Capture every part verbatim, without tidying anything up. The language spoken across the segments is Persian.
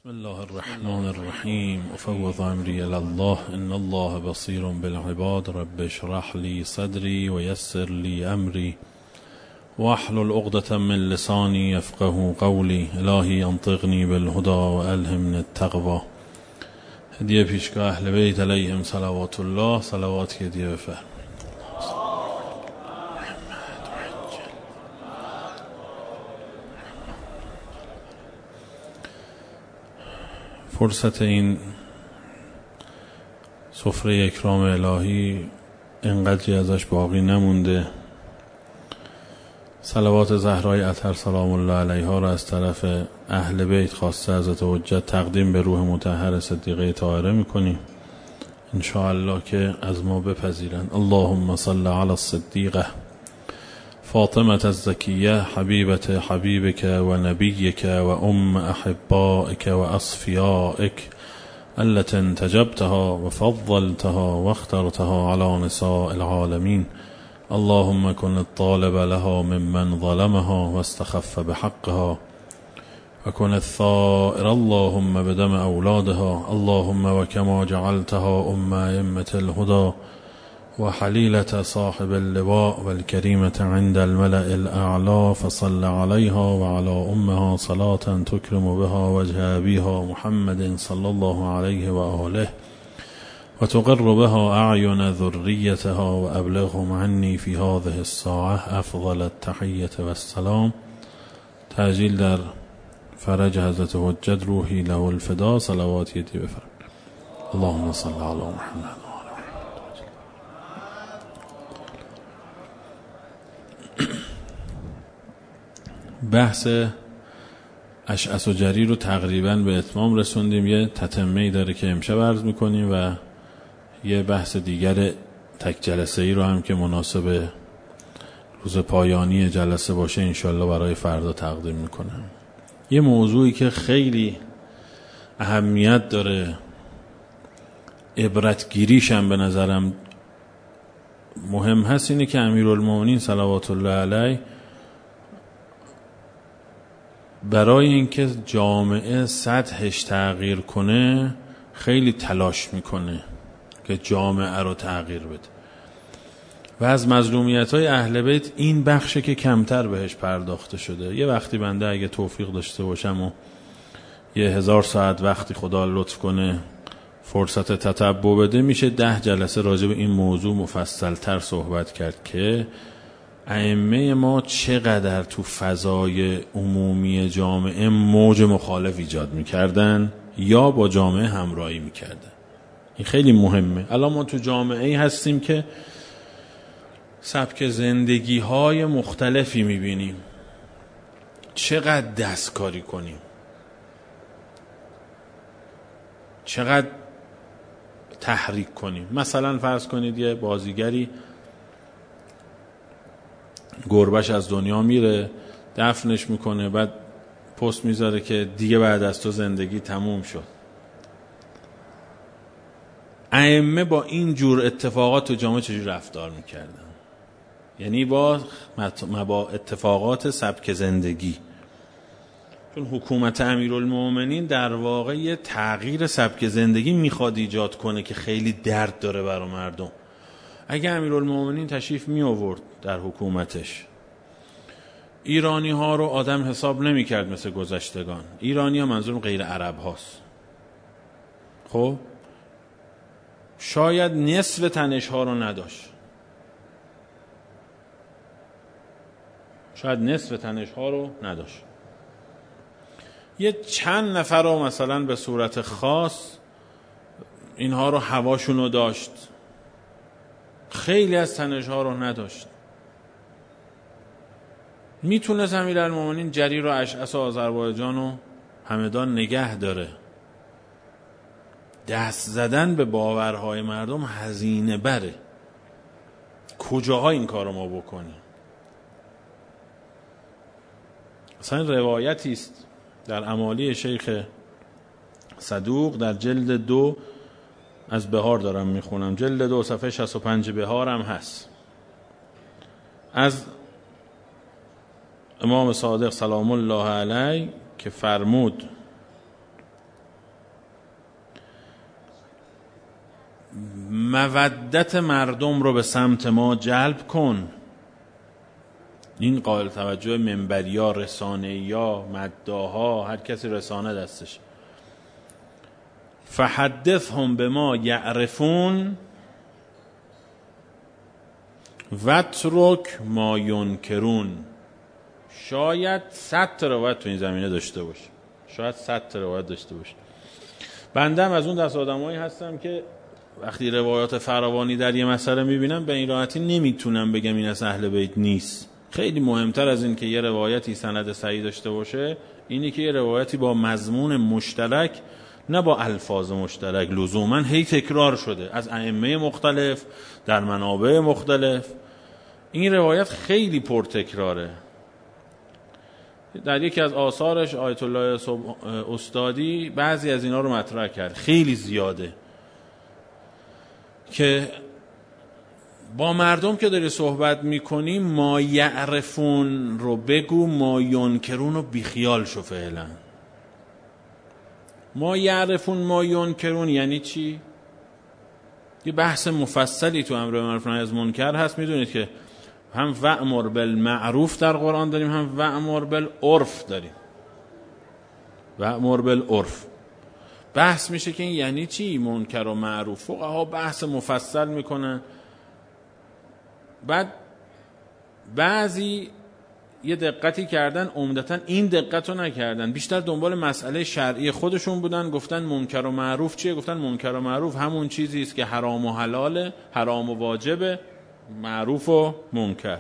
بسم الله الرحمن الرحیم افوض امری الی الله ان الله بصیر بالعباد رب اشرح لی صدری و یسر لی امری واحلل عقدة من لسانی یفقهوا قولی الهی انطقنی بالهدی و الهمنی التقوی. هدیه پیشگاه اهل بیت علیهم صلوات الله، صلوات که هدیه بفرمایید. فرصت این سفره اکرام الهی اینقدری ازش باقی نمونده. صلوات زهرای اطهر سلام الله علیها را از طرف اهل بیت خواسته حضرت حجت تقدیم به روح مطهر صدیقه طاهره میکنیم، ان شاء الله که از ما بپذیرند. اللهم صل علی الصدیقه فاطمة الزکیه حبیبت حبیبک و نبیک و ام احبائک و اصفیائک التي انتجبتها و فضلتها و اخترتها على نساء العالمین. اللهم كن الطالب لها ممن ظلمها واستخف بحقها وكن الثائر اللهم بدم أولادها. اللهم وكما جعلتها أم أئمة الهدى وحليلة صاحب اللواء والكريمة عند الملأ الأعلى فصل عليها وعلى أمها صلاة تكرم بها وجه أبيها محمد صلى الله عليه وآله وتقر بها أعين ذريتها وأبلغهم عني في هذه الساعة أفضل التحية والسلام. تعجیل در فرج حضرت حجت روحی له الفدا، صلوات یدی بفرم. اللهم صل على محمد. بحث اشعث و جریر رو تقریبا به اتمام رسوندیم. یه تتمه‌ای داره که امشب عرض میکنیم و یه بحث دیگر تک جلسه ای رو هم که مناسب روز پایانی جلسه باشه انشالله برای فردا تقدیم میکنم. یه موضوعی که خیلی اهمیت داره، عبرتگیریش هم به نظرم مهم هست، اینه که امیرالمومنین صلوات الله علیه برای اینکه جامعه سطحش تغییر کنه خیلی تلاش میکنه که جامعه رو تغییر بده و از مظلومیت‌های اهل بیت این بخشه که کمتر بهش پرداخته شده. یه وقتی بنده اگه توفیق داشته باشم و یه هزار ساعت وقتی خدا لطف کنه فرصت تتبع بده، میشه ده جلسه راجع به این موضوع مفصل‌تر صحبت کرد که ائمه ما چقدر تو فضای عمومی جامعه موج مخالف ایجاد میکردن یا با جامعه همراهی میکردن. این خیلی مهمه. الان ما تو جامعه ای هستیم که سبک زندگی های مختلفی میبینیم. چقدر دستکاری کنیم، چقدر تحریک کنیم. مثلا فرض کنید یه بازیگری گربش از دنیا میره، دفنش میکنه، بعد پست میذاره که دیگه بعد از تو زندگی تموم شد. ائمه با این جور اتفاقات تو جامعه چجور رفتار میکردن؟ یعنی با با اتفاقات سبک زندگی. چون حکومت امیرالمومنین در واقع یه تغییر سبک زندگی میخواد ایجاد کنه که خیلی درد داره برای مردم. اگه امیرالمومنین تشریف می آورد در حکومتش، ایرانی ها رو آدم حساب نمی کرد مثل گذشتگان. ایرانی ها منظورم غیر عرب هاست. خب شاید نصف تنش ها رو نداشت، شاید نصف تنش ها رو نداشت. یه چند نفر رو مثلا به صورت خاص اینها رو هواشون رو داشت، خیلی از تنش ها رو نداشت. میتونست امیرالمومنین جریر و اشعث و آذربایجان و همدان نگه داره. دست زدن به باورهای مردم هزینه بره. کجاها این کار رو ما بکنیم؟ اصلا روایتی است در امالی شیخ صدوق در جلد دو، از بهار دارم میخونم، جلد دو صفحه شصت و پنج بهار هم هست، از امام صادق سلام الله علیه که فرمود مودت مردم رو به سمت ما جلب کن. این قابل توجه منبریا، رسانه‌یا، مداها، هر کسی رسانه دستش. فحدثهم بما یعرفون واترک ما ینکرون. شاید صد تا روایت تو این زمینه داشته باشه، شاید صد تا روایت داشته باشه. بنده هم از اون دست آدمایی هستم که وقتی روایات فراوانی در یه مسئله میبینم به این راحتی نمیتونم بگم این از اهل بیت نیست. خیلی مهمتر از این که یه روایتی سند صحیح داشته باشه اینی که یه روایتی با مضمون مشترک، نه با الفاظ مشترک لزوما هی تکرار شده از ائمه مختلف در منابع مختلف. این روایت خیلی پرتکراره. در یکی از آثارش آیت الله استادی بعضی از اینا رو مطرح کرد، خیلی زیاده، که با مردم که داری صحبت میکنی ما یعرفون رو بگو، ما ینکرون رو بیخیال شو فعلا. ما یعرفون ما ینکرون یعنی چی؟ یه بحث مفصلی تو امر معروف نهی از منکر هست. میدونید که هم وأمر بالمعروف در قرآن داریم، هم وأمر بالعرف داریم. وأمر بالعرف بحث میشه که این یعنی چی منکر و معروف. فقها بحث مفصل میکنن. بعد بعضی یه دقتی کردن، عمدتاً این دقت رو نکردن، بیشتر دنبال مسئله شرعی خودشون بودن. گفتن منکر و معروف چیه؟ گفتن منکر و معروف همون چیزی است که حرام و حلاله، حرام و واجبه، معروف و منکر.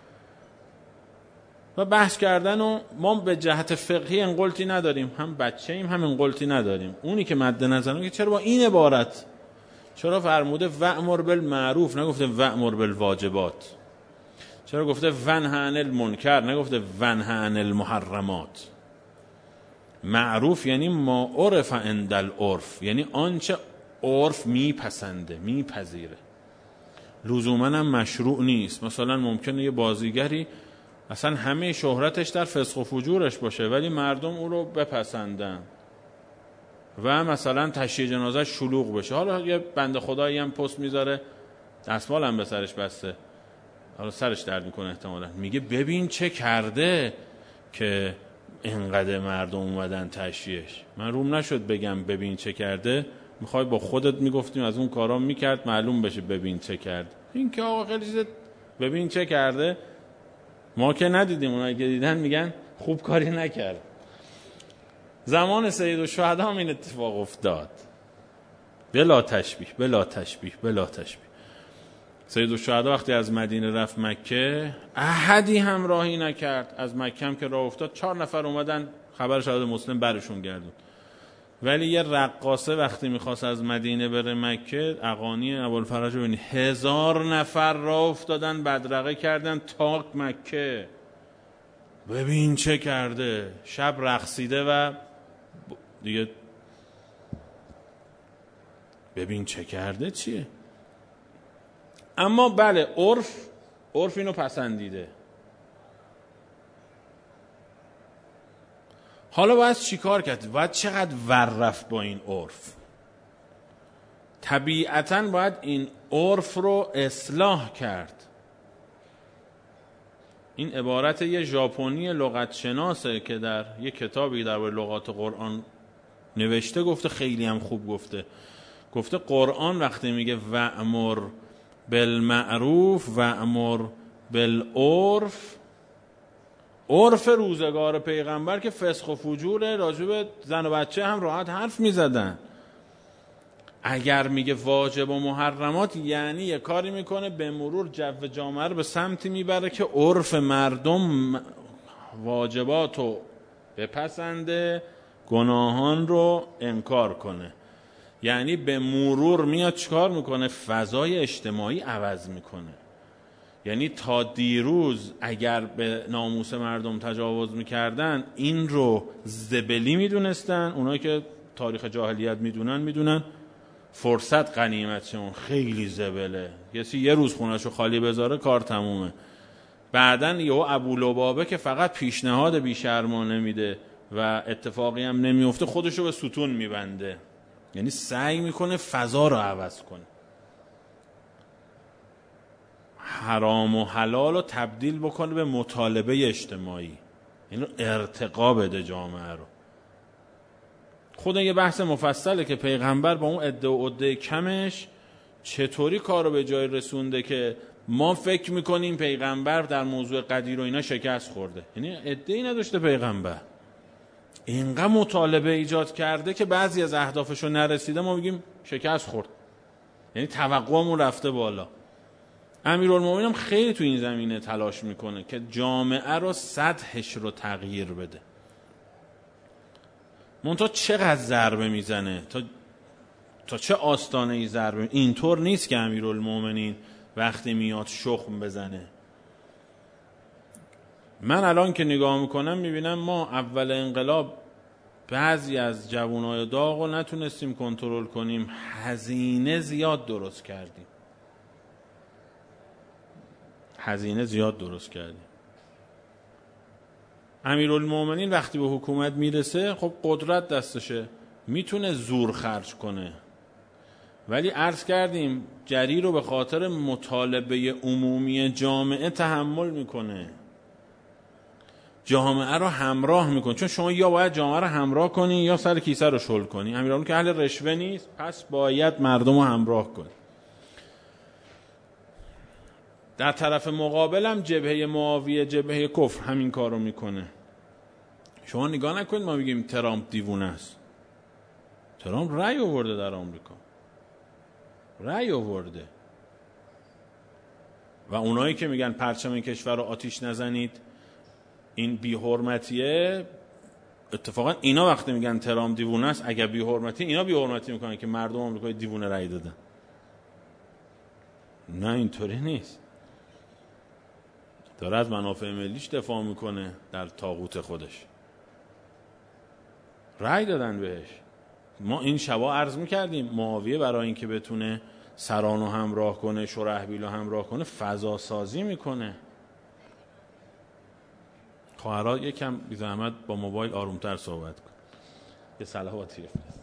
و بحث کردن و ما به جهت فقهی انقلتی نداریم، هم بچه ایم هم انقلتی نداریم. اونی که مد نظرم که چرا با این عبارت، چرا فرموده وأمر بالمعروف نگفته وأمر بالواجبات؟ چرا گفته ونهی عن المنکر نگفته ونهی عن المحرمات؟ معروف یعنی ما عرف عند العرف، یعنی آنچه عرف میپسنده میپذیره، لزوما هم مشروع نیست. مثلا ممکنه یه بازیگری اصلا همه شهرتش در فسق و فجورش باشه ولی مردم او رو بپسندن و مثلا تشییع جنازه شلوغ بشه. حالا یه بنده خدایی هم پست میذاره، دستمال هم به سرش بسته، حالا سرش درد میکنه احتمالا، میگه ببین چه کرده که اینقدر مردم اومدن تشییعش. من روم نشد بگم ببین چه کرده، میخوای با خودت میگفتیم از اون کارا میکرد معلوم بشه ببین چه کرد. این که آقا خیلی چیز ببین چه کرده ما که ندیدیم، اونایی که دیدن میگن خوب کاری نکرد. زمان سید الشهدا هم این اتفاق افتاد، بلا تشبیه بلا تشبیه بلا تشبیه. سید الشهدا وقتی از مدینه رفت مکه احدی همراهی نکرد. از مکه هم که راه افتاد چهار نفر اومدن خبر شهادت مسلم برشون گردون. ولی یه رقاصه وقتی میخواست از مدینه بره مکه، اغانی ابوالفرج رو ببینید، هزار نفر راه افتادن بدرقه کردن تا مکه. ببین چه کرده، شب رقصیده و دیگه ببین چه کرده چیه. اما بله عرف عرف اینو پسندیده. حالا باید چی کار کرد؟ باید چقدر ور رفت با این عرف؟ طبیعتاً باید این عرف رو اصلاح کرد. این عبارت یه ژاپنی لغت شناسه که در یه کتابی در لغات قرآن نوشته، گفته خیلی هم خوب گفته. گفته قرآن وقتی میگه وأمر بالمعروف وأمر بالعرف، عرف روزگار پیغمبر که فسق و فجور راجب زن و بچه هم راحت حرف میزدن. اگر میگه واجب و محرمات یعنی یه کاری میکنه به مرور جو جامعه رو به سمتی میبره که عرف مردم واجباتو بپسنده، گناهان رو انکار کنه. یعنی به مرور میاد چیکار میکنه؟ فضای اجتماعی عوض میکنه. یعنی تا دیروز اگر به ناموس مردم تجاوز میکردن این رو زبلی میدونستن، اونایی که تاریخ جاهلیت میدونن میدونن فرصت غنیمتشون خیلی زبله، کسی یه روز خونه‌شو خالی بذاره کار تمومه. بعدن یهو ابولبابه که فقط پیشنهاد بیشرمانه میده و اتفاقی هم نمیفته، خودشو به ستون میبنده. یعنی سعی میکنه فضا رو عوض کنه. حرام و حلال رو تبدیل بکنه به مطالبه اجتماعی، اینو ارتقا بده جامعه رو. خود یه بحث مفصله که پیغمبر با اون عده و عده کمش چطوری کار رو به جای رسونده که ما فکر میکنیم پیغمبر در موضوع قدیر و اینا شکست خورده. یعنی عده‌ای نداشته پیغمبر، اینقدر مطالبه ایجاد کرده که بعضی از اهدافشو نرسیده ما میگیم شکست خورد، یعنی توقعمون رفته بالا. امیرالمومنین هم خیلی تو این زمینه تلاش میکنه که جامعه رو سطحش رو تغییر بده. منتها چقدر ضربه میزنه، تا تا چه آستانه ای ضربه. اینطور نیست که امیرالمومنین وقتی میاد شخم بزنه. من الان که نگاه میکنم میبینم ما اول انقلاب بعضی از جوانای داغ رو نتونستیم کنترل کنیم، هزینه زیاد درست کردیم هزینه زیاد درست کردیم امیرالمومنین وقتی به حکومت میرسه خب قدرت دستشه، میتونه زور خرج کنه، ولی عرض کردیم جری رو به خاطر مطالبه عمومی جامعه تحمل میکنه، جامعه رو همراه میکنه. چون شما یا باید جامعه رو همراه کنی یا سر کیسه رو شل کنی. امیرالمومنین که اهل رشوه نیست، پس باید مردم رو همراه کنی. در طرف مقابلم جبهه معاویه، جبهه کفر همین کار رو میکنه. شما نگاه نکنید ما میگیم ترامپ دیوونه است. ترامپ رأی آورده در آمریکا، رأی آورده. و اونایی که میگن پرچم کشور رو آتیش نزنید این بی حرمتیه، اتفاقا اینا وقتی میگن ترامپ دیوونه است، اگر بی حرمتی، اینا بی حرمتی میکنن که مردم آمریکای دیوونه رأی دادن. نه اینطوری نیست، داره از منافع ملیش دفاع میکنه در طاغوت خودش. رأی دادن بهش. ما این شبا عرض میکردیم معاویه برای اینکه بتونه سرانو همراه کنه، شرحبیلو همراه کنه، فضا سازی میکنه. خواهرها یکم بی زحمت با موبایل آرومتر صحبت کن. یه صلواتی بفرست.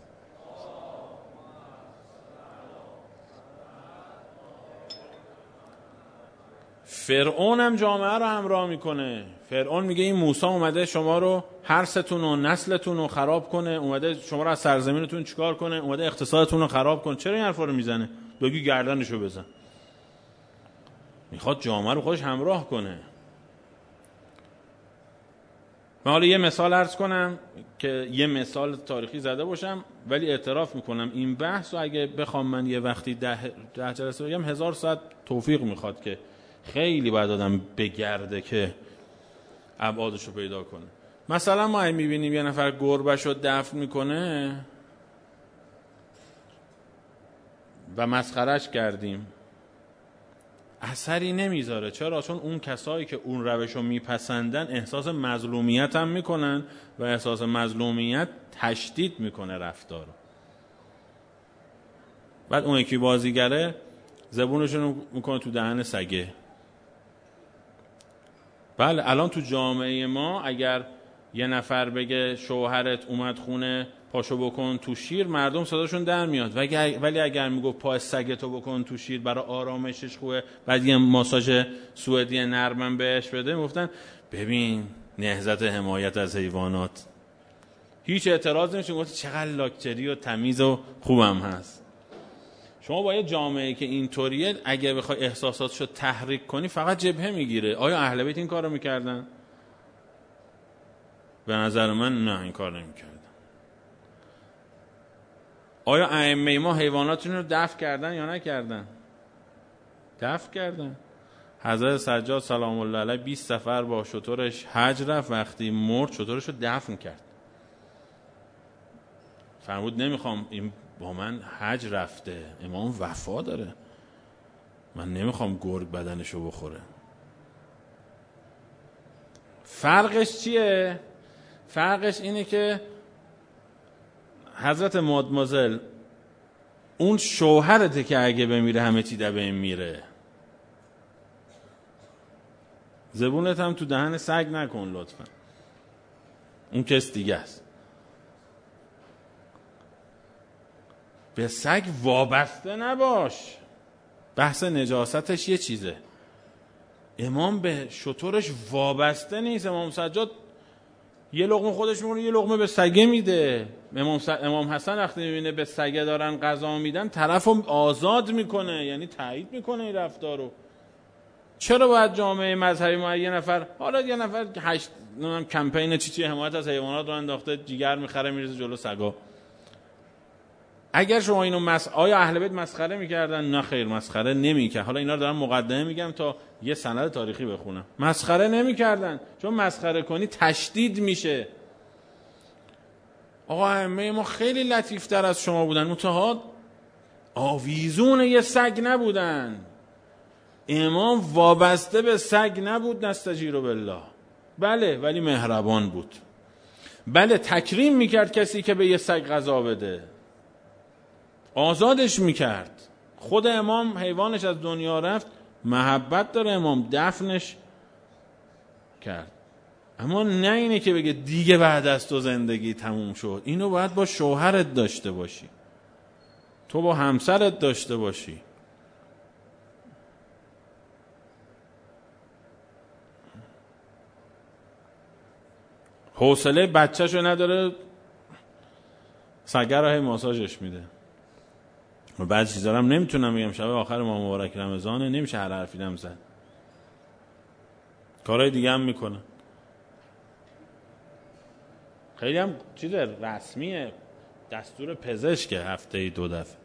فرعون هم جامعه رو همراه میکنه. فرعون میگه این موسی اومده شما رو، هر ستون و نسلتون رو خراب کنه، اومده شما رو از سرزمینتون چیکار کنه، اومده اقتصادتون رو خراب کنه. چرا این حرفا رو میزنه؟ بگی گردنشو بزن. میخواد جامعه رو خودش همراه کنه. من حالا یه مثال عرض کنم که یه مثال تاریخی زده باشم، ولی اعتراف میکنم این بحث رو اگه بخوام من یه وقتی ده, ده جلسه بگم هزار ساعت توفیق میخواد که خیلی باید آدم بگرده که ابعادش رو پیدا کنه. مثلا ما این میبینیم یه نفر گربه‌ش رو دفن میکنه و مسخرش کردیم، اثری نمیذاره. چرا؟ چون اون کسایی که اون روش رو میپسندن احساس مظلومیت هم میکنن و احساس مظلومیت تشدید میکنه رفتار. بعد اون یکی بازیگره زبونشون میکنه تو دهن سگه. بله الان تو جامعه ما اگر یه نفر بگه شوهرت اومد خونه پاشو بکن تو شیر، مردم صداشون در میاد. ولی اگر میگو پا سگتو بکن تو شیر برای آرامشش خوبه، بعد یه ماساژ سوئدی نرمم بهش بده، میگفتن ببین نهضت حمایت از حیوانات. هیچ اعتراض نمیشه، گفت چقدر لاکچری و تمیز و خوبم هست. شما با یه جامعه که اینطوریه اگه بخوای احساساتشو تحریک کنی فقط جبهه میگیره. آیا اهل بیت این کارو میکردن؟ به نظر من نه، این کار نمیکردن. آیا ائمه ما حیواناتون رو دفن کردن یا نکردن؟ دفن کردن. حضرت سجاد سلام الله علیه بیست سفر با شترش حج رفت، وقتی مرد شترش رو دفن کرد. فرمود نمیخوام، این با من حج رفته، امام وفا داره، من نمیخوام گرگ بدنشو بخوره. فرقش چیه؟ فرقش اینه که حضرت مادمازل اون شوهرته که اگه بمیره همه چی دبه میره. زبونت هم تو دهن سگ نکن لطفا، اون کس دیگه است. به سگ وابسته نباش. بحث نجاستش یه چیزه، امام به شترش وابسته نیست. امام سجاد یه لقمه خودش میکنه، یه لقمه به سگه میده. امام, س... امام حسن وقتی میبینه به سگه دارن غذا میدن طرفو آزاد میکنه، یعنی تایید میکنه این رفتار رو. چرا باید جامعه مذهبی ما یه نفر، حالا یه نفر هشت نمیدونم کمپین چی چی حمایت از حیوانات رو انداخته، جیگر میخره میریزه جلو سگا. اگر شما اینو مس... آیا اهل بیت مسخره میکردن؟ نه خیر، مسخره نمیکرد. حالا اینا رو دارم مقدمه میگم تا یه سند تاریخی بخونم. مسخره نمیکردن، چون مسخره کنی تشدید میشه. آقا ائمه ما خیلی لطیفتر از شما بودن، متها آویزون یه سگ نبودن. امام وابسته به سگ نبود، نستجیر بالله. بله، ولی مهربان بود. بله، تکریم میکرد کسی که به یه سگ غذا بده، آزادش میکرد. خود امام حیوانش از دنیا رفت، محبت داره امام، دفنش کرد. اما نه اینه که بگه دیگه بعد از تو زندگی تموم شد. اینو باید با شوهرت داشته باشی، تو با همسرت داشته باشی. حوصله بچه‌شو نداره، سگر راهی ماساژش میده. و بعد چیزا هم نمیتونم بگم، شب آخر ماه مبارک رمضانه، نمیشه هر حرفی دم زد. کارهای دیگه هم میکنه. خیلی هم چیز رسمیه، دستور پزشک هفته دو دفعه.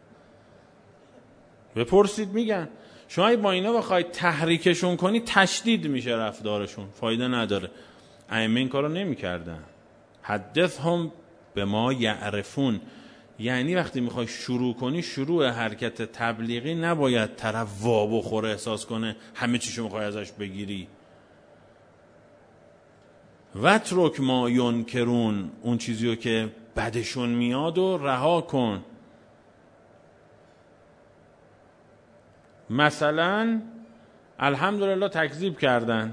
بپرسید میگن. شما با اینا بخواید تحریکشون کنی تشدید میشه رفتارشون، فایده نداره. ائمه این کارو نمیکردن. حدثهم بما یعرفون، یعنی وقتی میخوای شروع کنی، شروع حرکت تبلیغی نباید طرف وا بخوره احساس کنه همه چیشو میخوای ازش بگیری. وترک ما ینکرون، اون چیزیو که بدشون میاد و رها کن. مثلا الحمدلله تکذیب کردن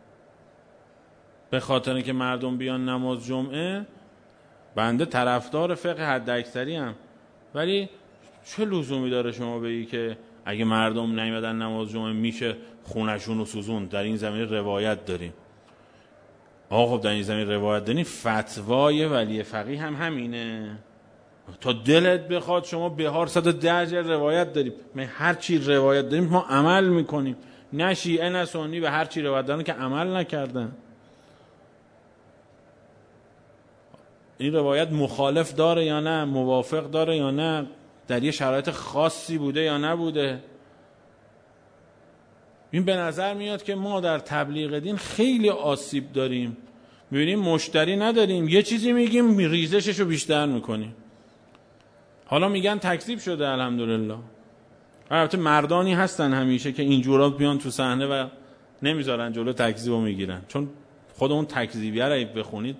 به خاطر که مردم بیان نماز جمعه. بنده طرفدار فقه حد اکثری هم، ولی چه لزومی داره شما بگی که اگه مردم نیومدن نماز جمعه میشه خونشون رو سوزون؟ در این زمینه روایت داریم. آقا خب در این زمینه روایت داریم، فتوای ولی فقیه هم همینه. تا دلت بخواد شما بهار صد و ده جلد روایت داریم، ما هر چی روایت داریم ما عمل میکنیم. نه شیعه نه سنی به هر چی روایت دارن که عمل نکردن. این روایت مخالف داره یا نه، موافق داره یا نه، در یه شرایط خاصی بوده یا نبوده. این به نظر میاد که ما در تبلیغ دین خیلی آسیب داریم. میبینیم مشتری نداریم، یه چیزی میگیم ریزشش رو بیشتر میکنیم. حالا میگن تکذیب شده الحمدلله. البته مردانی هستن همیشه که اینجورا بیان تو صحنه و نمیذارن جلو تکذیب رو میگیرن، چون خود اون تکذیبیه رو بخونید.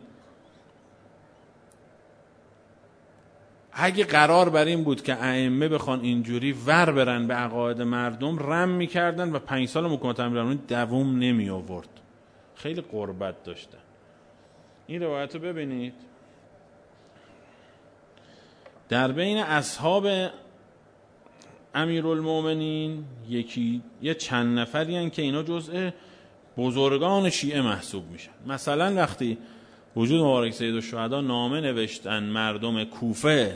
اگه قرار بر این بود که ائمه بخوان اینجوری ور برن به عقاید مردم، رم میکردن و پنج سال حکومت امیرالمومنین دوام نمی آورد. خیلی قربت داشتن. این روایت رو ببینید. در بین اصحاب امیرالمومنین یکی یه چند نفری هن که اینا جزء بزرگان شیعه محسوب میشن. مثلا وقتی وجود مبارک سید الشهدا نامه نوشتن مردم کوفه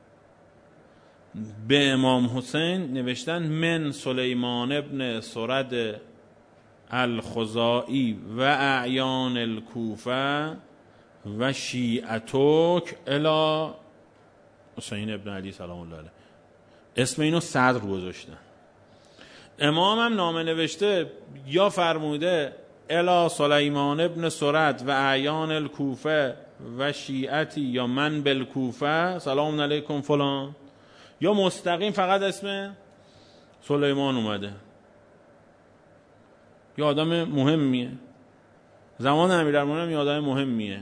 به امام حسین، نوشتن من سلیمان ابن سرد الخزائی و اعیان الکوفه و شیعتوک الی حسین ابن علی سلام الله علیه. اسم اینو صدر گذاشتن. امام هم نامه نوشته یا فرموده الی سلیمان ابن سرد و اعیان الکوفه و شیعتی یا من بالکوفه سلام علیکم فلان، یا مستقیم فقط اسم سلیمان اومده. یه آدم مهمیه، زمان امیرالمومنین یه آدم مهمیه.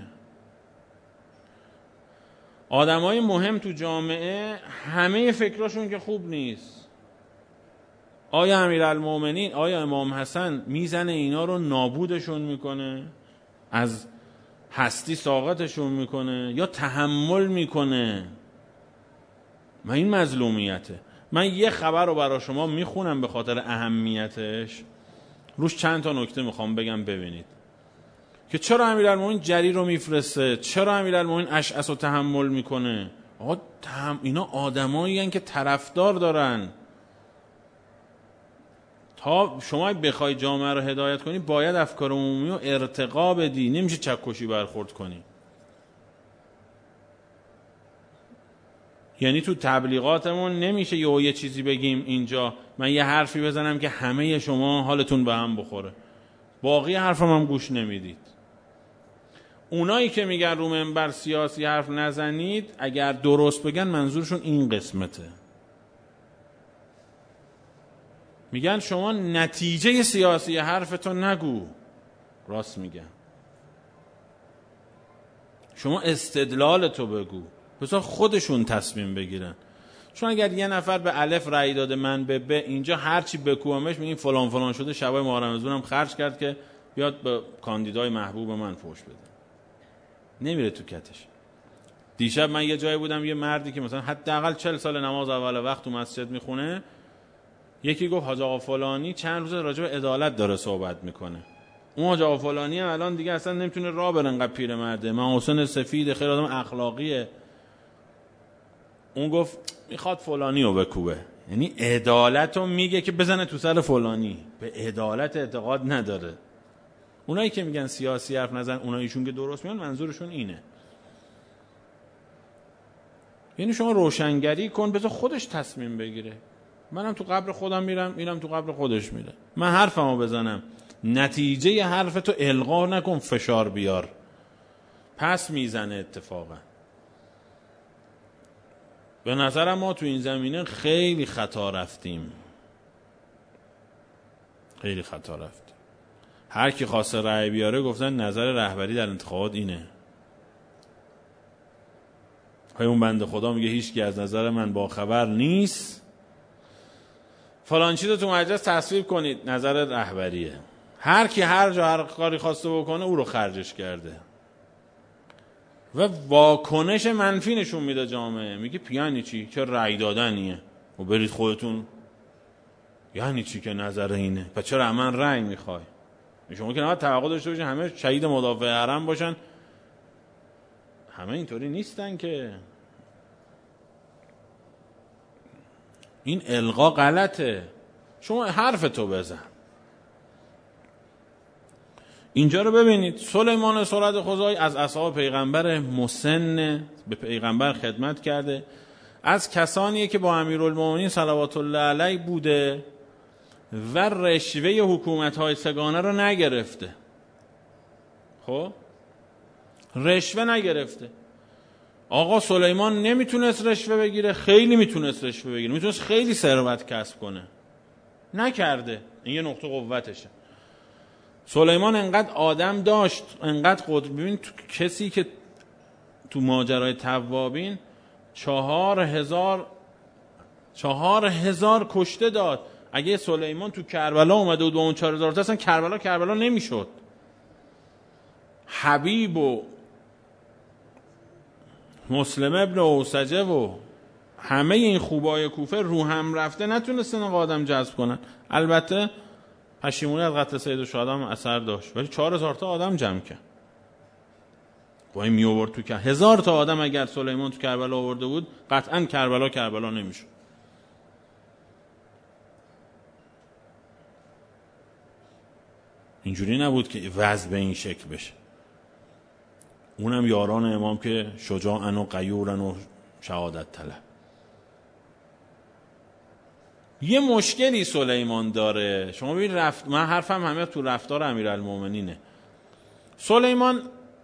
آدمای مهم تو جامعه همه فکراشون که خوب نیست. آیا امیرالمومنین، آیا امام حسن میزنه اینا رو نابودشون میکنه، از هستی ساقطشون میکنه، یا تحمل میکنه؟ من این مظلومیته. من یه خبر رو برای شما میخونم به خاطر اهمیتش. روش چند تا نکته میخوام بگم ببینید که چرا امیرالمومنین جری رو میفرسته، چرا امیرالمومنین اشعث رو تحمل میکنه. آقا تهم... اینا آدمایی هستن که طرفدار دارن. تا شما بخوای جامعه رو هدایت کنی باید افکار عمومی رو ارتقا بدی، نمیشه چکشی برخورد کنی. یعنی تو تبلیغاتمون نمیشه یه یه چیزی بگیم اینجا من یه حرفی بزنم که همه شما حالتون به هم بخوره، باقی حرفم هم گوش نمیدید. اونایی که میگن رو منبر سیاسی حرف نزنید اگر درست بگن منظورشون این قسمته، میگن شما نتیجه سیاسی حرفتو نگو. راست میگن. شما استدلالتو بگو، بذار خودشون تصمیم بگیرن. چون اگر یه نفر به الف رأی داده من به ب، اینجا هرچی بکوامش میگیم فلان فلان شده، شبای ماه رمضانم خرج کرد که بیاد به کاندیدای محبوب من فوش بده، نمیره تو کتش. دیشب من یه جایی بودم، یه مردی که مثلا حداقل چهل سال نماز اول وقت تو مسجد میخونه، یکی گفت حاج آقا فلانی چند روز راجع به عدالت داره صحبت میکنه. اون حاج آقا فلانی هم الان دیگه اصلا نمیتونه راه بره، انقدر پیرمرده، من حسین سفید خیلی آدم اخلاقیه. اون گفت میخواد فلانی رو بکوبه، یعنی عدالت رو میگه که بزنه تو سر فلانی، به عدالت اعتقاد نداره. اونایی که میگن سیاسی حرف نزن، اوناییشون که درست میگن منظورشون اینه. یعنی شما روشنگری کن، بذار خودش تصمیم بگیره. منم تو قبر خودم میرم، اینم تو قبر خودش میره. من حرفمو بزنم، نتیجه حرفتو القا نکن، فشار بیار، پس میزنه اتفاقا. به نظرم ما تو این زمینه خیلی خطا رفتیم، خیلی خطا رفتیم. هر کی خواسته رأی بیاره گفتن نظر رهبری در انتخابات اینه. های اون بنده خدا میگه هیچ کی از نظر من با خبر نیست، فلان چیزو تو مجلس تصویب کنید، نظر رهبریه. هر کی هر جا هر کاری خواسته بکنه او رو خرجش کرده و واکنش منفی نشون میده جامعه. میگه یعنی چی؟ چه رأی دادنیه؟ و برید خودتون. یعنی چی که نظر اینه؟ پس چرا من رأی میخوای؟ شما که نباید توقع داشته باشین همه شهید مدافع حرم باشن. همه اینطوری نیستن که. این القا غلطه. شما حرف تو بزن. اینجا رو ببینید، سلیمان سرد خدای از اصحاب پیغمبر مسن، به پیغمبر خدمت کرده، از کسانیه که با امیرالمومنین صلوات الله علیه بوده و رشوه حکومت‌های سگانه رو نگرفته. خب رشوه نگرفته. آقا سلیمان نمیتونست رشوه بگیره؟ خیلی میتونست رشوه بگیره، میتونست خیلی ثروت کسب کنه، نکرده. این یه نقطه قوتشه. سلیمان انقدر آدم داشت، انقدر قدرت. ببین تو کسی که تو ماجرای توابین چهار هزار چهار هزار کشته داد. اگه سلیمان تو کربلا اومده و دو اون چهار هزار تا اصلا کربلا کربلا نمیشد. حبیب و مسلم ابن اوسجه و همه این خوبای کوفه رو هم رفته نتونستن آدم جذب کنن. البته پشیمونی از قتل سید الشهدا هم اثر داشت، ولی چهار هزار تا آدم جمع کرد. وای می آورد تو که هزار تا آدم اگر سلیمان تو کربلا آورده بود قطعا کربلا کربلا نمیشد. اینجوری نبود که وضع به این شکل بشه. اونم یاران امام که شجاعن و غیورن و شهادت طلب. یه مشکلی سلیمان داره. شما ببین رفت، من حرفم همه تو رفتار امیرالمومنینه. سلیمان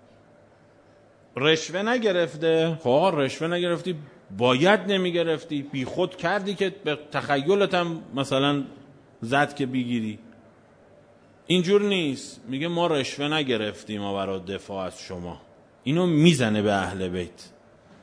رشوه نگرفته. خب آقا رشوه نگرفتی، باید نمیگرفتی، بی خود کردی که به تخیلت هم مثلا زد که بگیری. اینجور نیست. میگه ما رشوه نگرفتیم ما برای دفاع از شما. اینو میزنه به اهل بیت.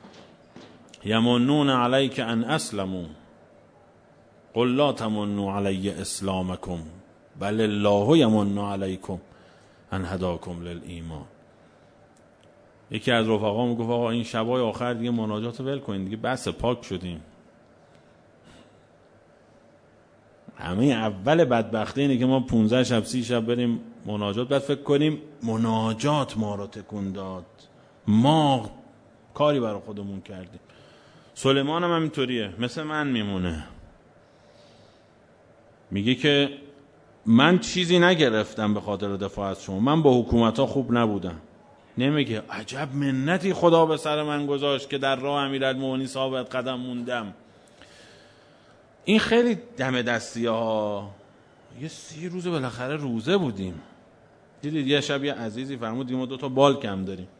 یمنون علیک ان اسلموا قل لا تمنوا علی اسلامکم بل الله یمن علیکم ان هداکم للایمان. یکی از رفقا میگفت آقا این شبای آخر دیگه مناجات ول کنین دیگه، بس پاک شدیم. همه اول بدبختی اینه که ما پونزده شب سی شب بریم مناجات، بعد فکر کنیم مناجات ما رو تکون داد، ما کاری برای خودمون کردیم. سلیمان هم همینطوریه، مثل من میمونه، میگه که من چیزی نگرفتم به خاطر دفاع از شما، من با حکومت ها خوب نبودم. نمیگه عجب منتی خدا به سر من گذاشت که در راه امیرالمومنین ثابت قدم موندم. این خیلی دم دستی ها. یه سی روز بالاخره روزه بودیم، دیدید یه شب یه عزیزی فرمود ما دو تا بال کم داریم.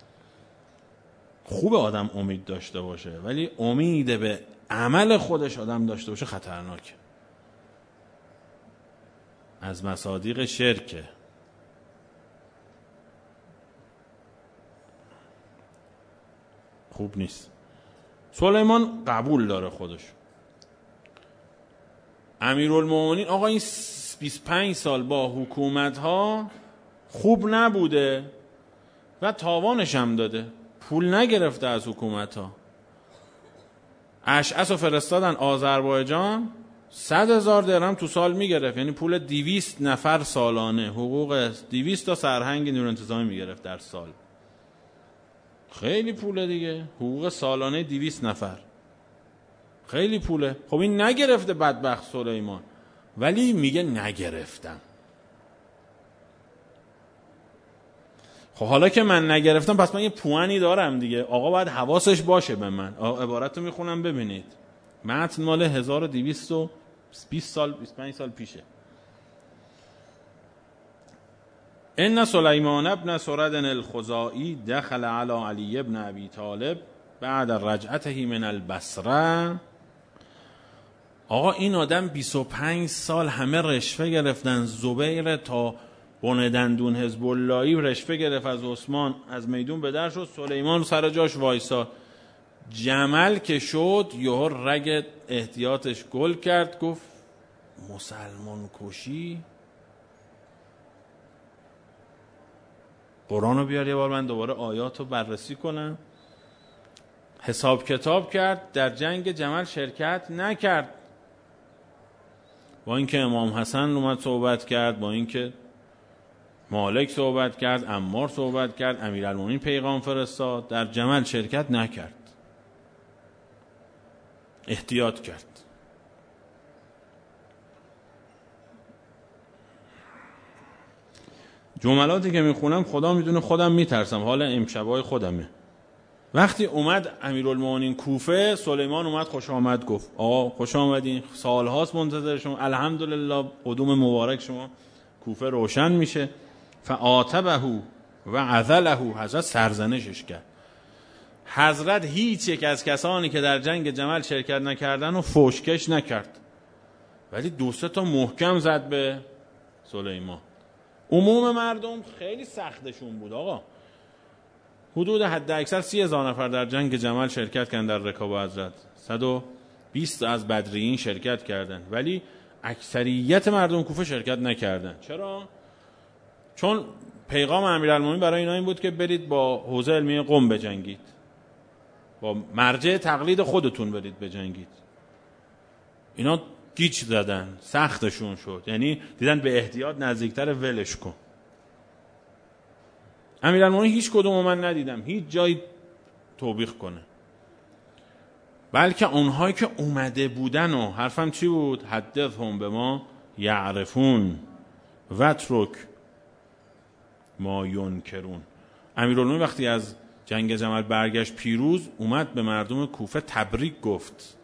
خوب آدم امید داشته باشه، ولی امید به عمل خودش آدم داشته باشه خطرناکه، از مصادیق شرکه. خوب نیست. سلیمان قبول داره خودش. امیرالمومنین آقا این بیست و پنج سال با حکومت ها خوب نبوده و تاوانش هم داده، پول نگرفته از حکومت ها. اشعث رو فرستادن آذربایجان، صد هزار درهم تو سال میگرفت، یعنی پول دویست نفر سالانه، حقوق دویست تا سرهنگ نیروی انتظامی میگرفت در سال. خیلی پوله دیگه، حقوق سالانه دویست نفر، خیلی پوله. خب این نگرفته بدبخت سلیمان، ولی میگه نگرفتم. خب حالا که من نگرفتم پس من یه پوانی دارم دیگه، آقا باید حواسش باشه به من. عبارت رو میخونم ببینید، متن مال هزار و دویست و بیست سال بیست و پنج سال پیشه. ان سلیمان ابن سرد الخزاعی دخل علی علی ابن ابی طالب بعد رجعته من البصره. آقا این آدم بیست و پنج سال همه رشوه گرفتن، زبیر تا بن دندون حزب اللهی رشوه گرفت از عثمان، از میدون به در شد، سلیمان سر جاش وایسا. جمل که شد یهو رگ احتیاطش گل کرد، گفت مسلمان کشی؟ قرآن رو بیار یه بار من دوباره آیات رو بررسی کنم. حساب کتاب کرد، در جنگ جمل شرکت نکرد. با اینکه امام حسن اومد صحبت کرد، با اینکه مالک صحبت کرد، عمار صحبت کرد، امیرالمومنین پیغام فرستاد، در جمل شرکت نکرد، احتیاط کرد. جملاتی که میخونم خدا میدونه خودم میترسم، حال امشبای خودمه. وقتی اومد امیرالمومنین کوفه، سلیمان اومد خوش آمد گفت آقا خوش آمدین، سالهاست منتظر شما، الحمدلله قدوم مبارک شما، کوفه روشن میشه. فعاتبه و عذله، حضرت سرزنشش کرد. حضرت هیچ یک از کسانی که در جنگ جمل شرکت نکردن و فوشکش نکرد، ولی دو سه تا محکم زد به سلیمان. عموم مردم خیلی سختشون بود آقا. حدود حد اکثر سی هزار نفر در جنگ جمل شرکت کردن در رکاب حضرت، صد و بیست از بدریین شرکت کردن، ولی اکثریت مردم کوفه شرکت نکردن. چرا؟ چون پیغام امیرالمومنین برای اینا این بود که برید با حوزه علمی قم بجنگید، با مرجع تقلید خودتون برید بجنگید. اینا گیج زدن، سختشون شد، یعنی دیدن به احتیاط نزدیکتر، ولش کن. امیرالمومنین هیچ کدوم من ندیدم هیچ جایی توبیخ کنه، بلکه اونهایی که اومده بودن و حرفم چی بود؟ حدثهم به ما یعرفون وترک ما ینکرون. امیرالمومنین وقتی از جنگ جمل برگشت پیروز، اومد به مردم کوفه تبریک گفت،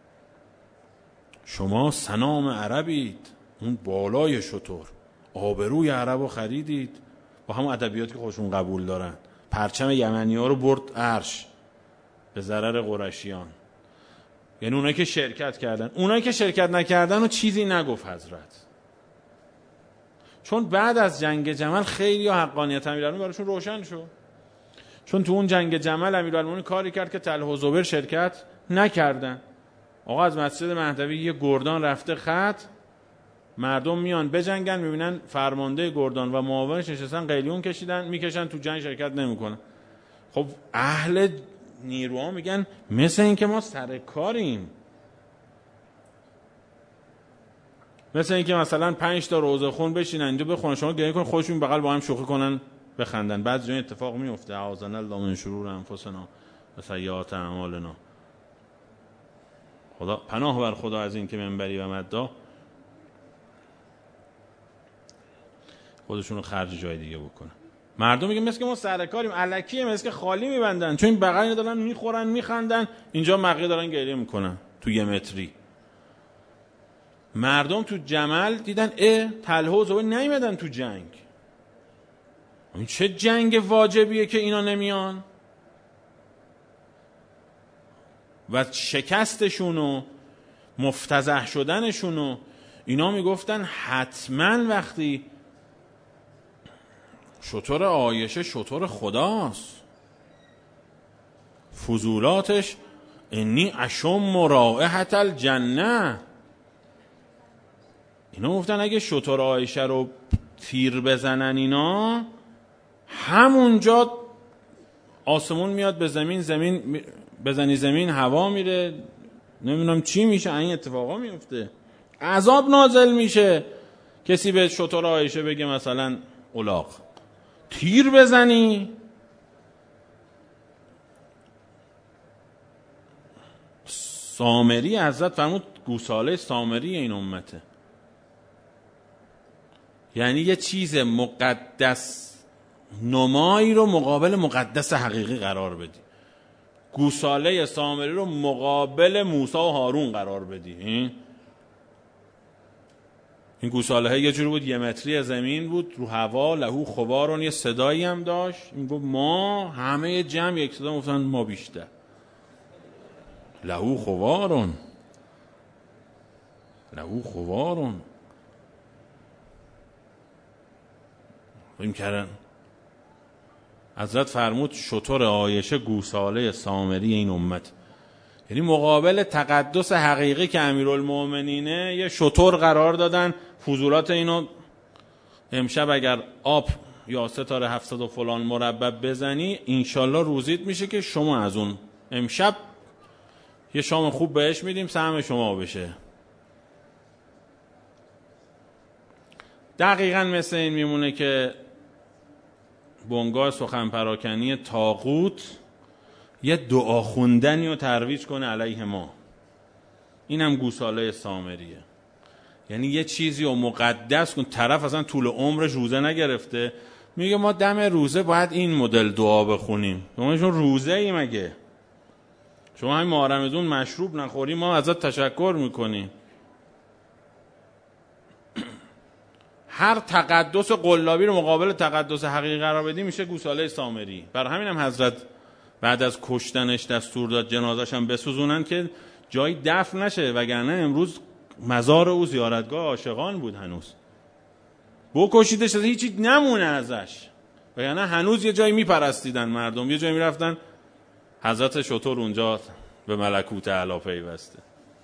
شما سنام عربید، اون بالای شطور، آبروی عربو خریدید، با همون ادبیاتی که خودشون قبول دارن. پرچم یمنی ها رو برد عرش به ضرر قریشیان، یعنی اونایی که شرکت کردن. اونایی که شرکت نکردن و چیزی نگفت حضرت، چون بعد از جنگ جمل خیلی حقانیت امیرالمومنین براشون روشن شد. چون تو اون جنگ جمل امیرالمومنین کاری کرد که طلحه و زبیر شرکت نکردن. آقا از مسجد مهدوی یه گردان رفته خط، مردم میان بجنگن، میبینن فرمانده گردان و معاونش نشستن قلیون کشیدن، میکشن تو جنگ شرکت نمیکنن. خب اهل نیروها میگن مثل این که ما سر کاریم، مثل اینکه مثلا پنج تا روزه خون بشینن اینجا بخونن، شما گریه کنن، خودشون بغل با هم شوخی کنن بخندن. بعد جای اتفاق میفته. اعاذنا الله من شرور انفسنا و سیئات اعمالنا. خدا پناه بر خدا از این که منبری و مداح خودشون رو خرج جای دیگه بکنن. مردم میگن مثل که ما سرکاریم، الکیه، مثل که خالی میبندن، چون این بغل اینا دارن میخورن میخندن، اینجا مقیه دارن گریه میکنن تو یه متری. مردم تو جمل دیدن اه طلحه و زبیر نیومدن تو جنگ، این چه جنگ واجبیه که اینا نمیان؟ و شکستشون و مفتضح شدنشون و اینا میگفتن حتما وقتی شتر عایشه شتر خداست، فضولاتش انی اشم رائحة الجنه. اینا گفتن اگه شتر عایشه رو تیر بزنن اینا همونجا آسمون میاد به زمین، زمین بزنی زمین هوا میره، نمیدونم چی میشه، این اتفاقا میفته، عذاب نازل میشه. کسی به شتر عایشه بگه مثلا الاغ، تیر بزنی سامری حضرت فرمود گوساله سامری این امته. یعنی یه چیز مقدس نمایی رو مقابل مقدس حقیقی قرار بدی. گوساله سامری رو مقابل موسی و هارون قرار بدی. این این گوساله ها یه جوری بود یه متری زمین بود رو هوا، لهو خوارون، یه صدایی هم داشت. این گفت ما همه جمع یک صدا گفتن ما بیشتر. لهو خوارون لهو خوارون این کردن. حضرت فرمود شتر عایشه گوساله سامری این امت. یعنی مقابل تقدس حقیقی که امیرالمومنینه یه شتر قرار دادن. فضولات اینو امشب اگر آب یا ستاره هفتصد و فلان مربع بزنی انشالله روزیت میشه که شما از اون امشب یه شام خوب بهش میدیم سهم شما بشه. دقیقاً مثل این میمونه که بنگاه سخن پراکنی طاغوت یه دعا خوندنی رو ترویج کنه علیه ما. اینم گوساله سامریه. یعنی یه چیزی رو مقدس کن. طرف اصلا طول عمرش روزه نگرفته، میگه ما دم روزه باید این مدل دعا بخونیم. شما چون روزه ای مگه شما همین ماه رمضان مشروب نخوری ما ازت تشکر میکنیم. هر تقدس قلابی رو مقابل تقدس حقیقی قرار بدی میشه گوساله سامری. برای همین هم حضرت بعد از کشتنش دستور داد جنازش هم بسوزونن که جایی دفن نشه، وگرنه امروز مزار او زیارتگاه عاشقان بود. هنوز بکشیدش هیچی نمونه ازش، وگرنه هنوز یه جایی میپرستیدن مردم، یه جایی میرفتن حضرت شتر اونجا به ملکوت اعلی پیوسته.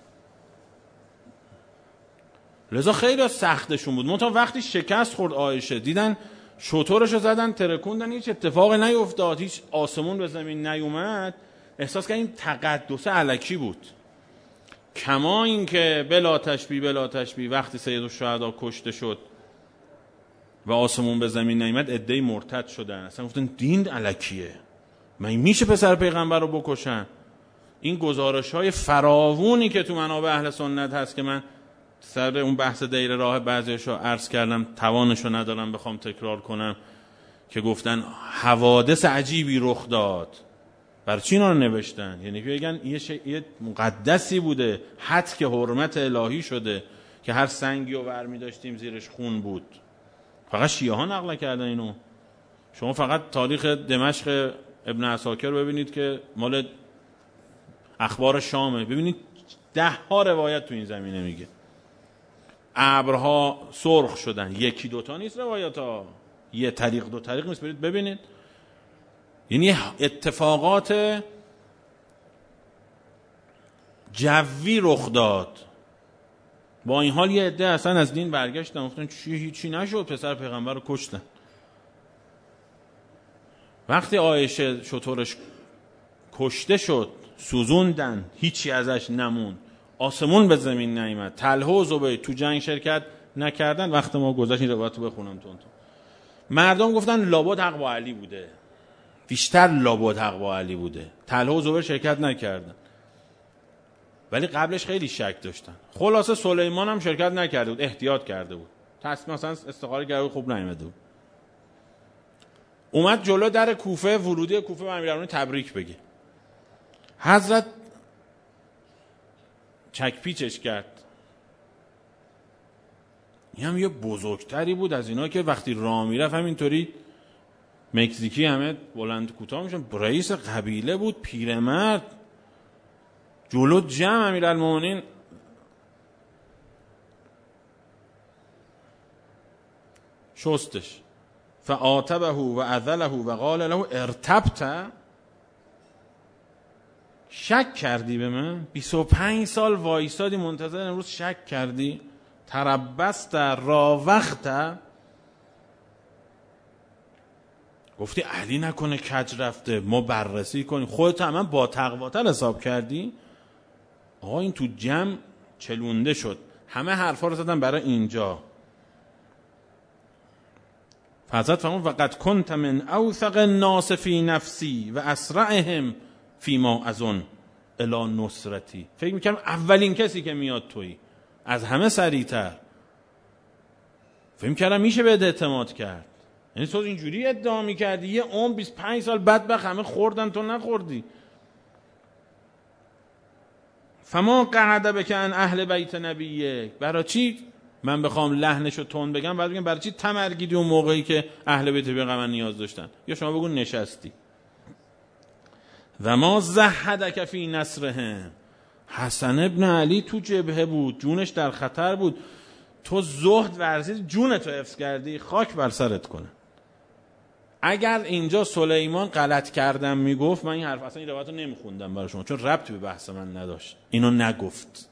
لذا خیلی سختشون بود. منتها وقتی شکست خورد عایشه دیدن شترشو زدن ترکوندن، هیچ اتفاقی نیفتاد، هیچ آسمون به زمین نیومد، احساس کردن این تقدس الکی بود. کما این که بلا تشبیه بلا تشبیه وقتی سید الشهدا کشته شد و آسمون به زمین نیامد عده‌ای مرتد شدن، اصلا گفتن دین الکیه، من میشه پسر پیغمبر رو بکشن. این گزارش‌های فراوونی که تو منابع اهل سنت هست که من سر اون بحث دیر راه بعضیشو عرض کردم، توانشو ندارم بخوام تکرار کنم، که گفتن حوادث عجیبی رخ داد. برای چی اینا رو نوشتن؟ یعنی که بگن یه شیء مقدسی بوده، حد که حرمت الهی شده که هر سنگی رو برمی داشتیم زیرش خون بود. فقط شیعه ها نقل کردن اینو. شما فقط تاریخ دمشق ابن عساکر ببینید که مال اخبار شامه، ببینید ده ها روایت تو این زمینه میگه. ابرها سرخ شدن، یکی دوتا نیست روایت ها، یه طریق دو طریق نیست، برید ببینید. یعنی اتفاقات جوی رخ داد. با این حال یه عده اصلا از دین برگشتن، گفتن چی هیچی نشد، پسر پیغمبر رو کشتن. وقتی عایشه شترش کشته شد سوزوندن، هیچی ازش نمون، آسمون به زمین نیامد. طلحه و زبیر تو جنگ شرکت نکردن. وقت ما گذشت، این روایت رو بخونم تون تون. مردم گفتن لابد حق با علی بوده، بیشتر لابد حق با علی بوده. طلحه و زبیر شرکت نکردن، ولی قبلش خیلی شک داشتن. خلاصه سلیمان هم شرکت نکرده بود، احتیاط کرده بود، تصمیم مثلا استخاره کرده بود، خوب نیامده بود. اومد جلو در کوفه، ورودی کوفه، به امیرالمومنین تبریک بگه. حضرت چک پیچش کرد. این هم یه بزرگتری بود از اینا که وقتی راه میرفت همینطوری مکزیکی همه بلند کوتاه میشن. رئیس قبیله بود، پیرمرد، جلو جمع امیرالمومنین شستش. فعاتبه و اذله و قال له ارتبت، شک کردی به من؟ بیست و پنج سال وایسادی منتظر، امروز شک کردی؟ تربست راوخت، گفتی علی نکنه کج رفته، ما بررسی کنیم، خودت هم با تقواتر حساب کردی؟ آقا این تو جمع چلونده شد، همه حرفا رو زدن برای اینجا. فحضرت فرمود وقد کنت من اوثق الناس فی نفسی و اسرعهم فیما اظن الی نصرتی. فکر میکنم اولین کسی که میاد تویی، از همه سریعتر. فکر میکردم میشه بهت اعتماد کرد. یعنی تو اینجوری ادعا میکردی یه عمر بیست و پنج سال بدبخت همه خوردن تو نخوردی. فما قعد بک عن اهل بیت نبیک، برای چی من بخوام لحنشو تون بگم بعد بگم برای چی تمرگیدی اون موقعی که اهل بیت پیغمبر نیاز داشتن؟ یا شما بگو نشستی. و ما زهدک فی نصرهم، حسن ابن علی تو جبهه بود، جونش در خطر بود، تو زهد ورزید جونتو حفظ کردی، خاک بر سرت کنه. اگر اینجا سلیمان غلط کردم میگفت، من این حرف اصلا این روایت رو نمیخوندم برای شما، چون ربطی به بحث من نداشت. اینو نگفت،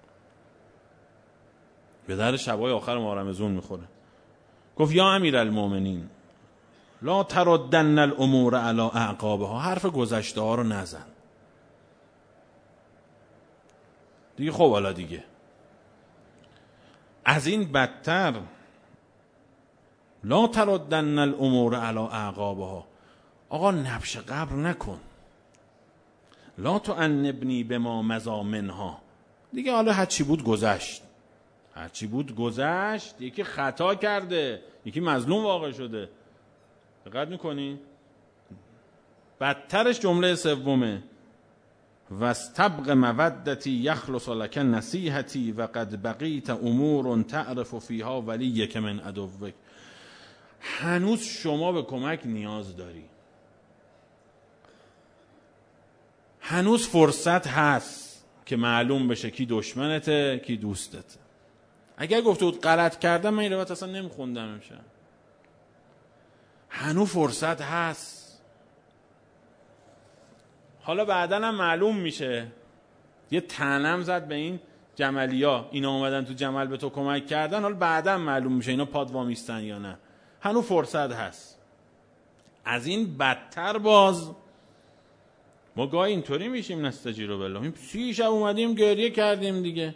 به در شبای آخر ماه رمضان میخوره. گفت یا امیرالمومنین لا تردن الامور علی اعقابها، حرف گذشته ها رو نزن دیگه. خب حالا دیگه از این بدتر، لا تردن الامور علی اعقابها، آقا نبش قبر نکن. لا تعنبنی بما مضی منها، دیگه حالا هر چی بود گذشت، هر چی بود گذشت. یکی خطا کرده، یکی مظلوم واقع شده، دقت میکنی؟ بدترش جمله سومه، واستبق مودتی یخلص لک نصیحتی و قد بقیت امور تعرف فیها ولیک من عدوک. هنوز شما به کمک نیاز داری، هنوز فرصت هست که معلوم بشه کی دشمنته کی دوستته. اگر گفته بود غلط کردم، من این روایت اصلا نمیخوندم امشب. هنوز فرصت هست. حالا بعداً هم معلوم میشه، یه طعنم زد به این جملیا، اینا اومدن تو جمل به تو کمک کردن، حالا بعداً معلوم میشه اینا پادوامیستن یا نه. هنوز فرصت هست. از این بدتر باز ما گاهی اینطوری میشیم، نستجیرو بالله، این سی شب اومدیم گریه کردیم دیگه.